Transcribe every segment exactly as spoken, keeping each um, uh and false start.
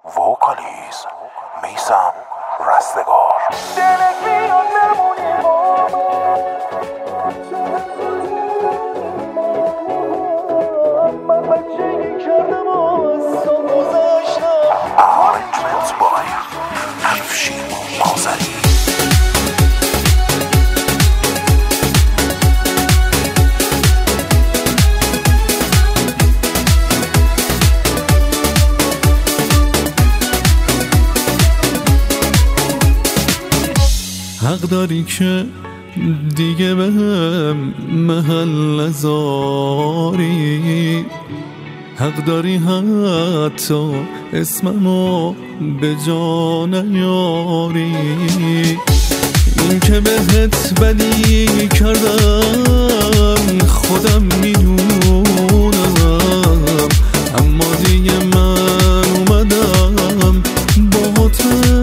وکالیز میثم رستگار. دلت میاد نمونی با من، من بچگی کردم و از تو گذشتم. Arrangement by افشین آذری. حق داری که دیگه بهم محل نذاری، حق داری حتی اسممو به جا نیاری. این که بهت بدی کردم خودم میدونم، اما دیگه من اومدم باهات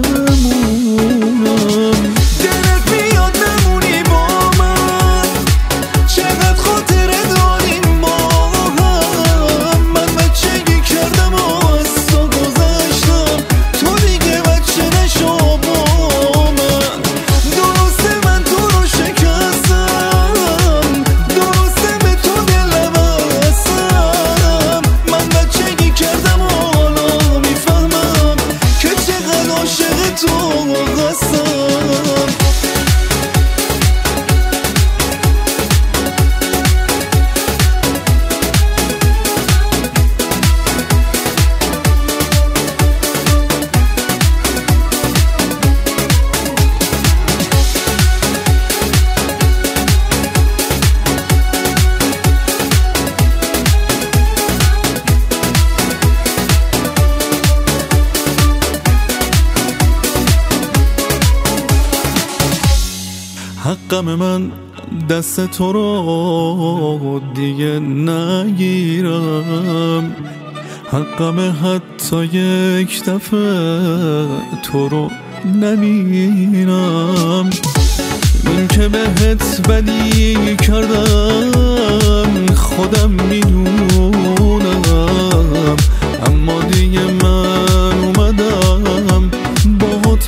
حقم من دست تو رو دیگه نگیرم، حقم حتی یک دفعه تو رو نبینم. این که بهت بدی کردم خودم میدونم، اما دیگه من اومدم باهات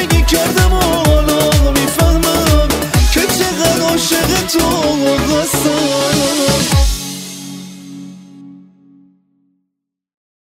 تو